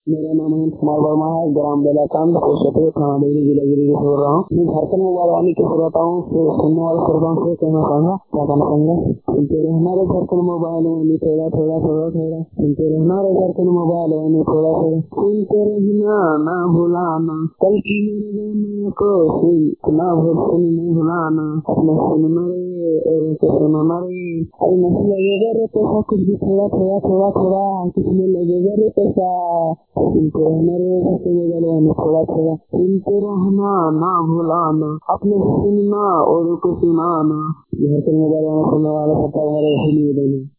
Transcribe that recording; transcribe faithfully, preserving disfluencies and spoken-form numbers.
मेरा नाम है कुमार वर्मा है, ग्राम बेलाकांड क्षेत्र थाना डेहरी जिला गिरिडीह से बोल रहा हूँ। मैं झारखंड मोबाइल वाले के श्रोताओं से सुनने वाले श्रोताओं से कहना चाहूंगा क्या कहना चाहूंगा सुनते रहना रे झारखंड मोबाइल वाले थोड़ा थोड़ा थोड़ा थोड़ा सुनते रहना रे झारखंड मोबाइल वाले थोड़ा थोड़ा सुनते रहना ना भुलाना कल की मेरे गाने को सुन ना भूल सुन नहीं भुलाना अपने सुनना रे और उसे सुनना रे अरे नहीं लगेगा रे पैसा कुछ भी थोड़ा थोड़ा थोड़ा थोड़ा कुछ नहीं लगेगा रे पैसा सुनते रहना रे झटके मोबाइल वाले थोड़ा थोड़ा सुनते रहना ना भुलाना अपने सुनना और को सुनाना। झटके मोबाइल वाले सुनने वाला पता है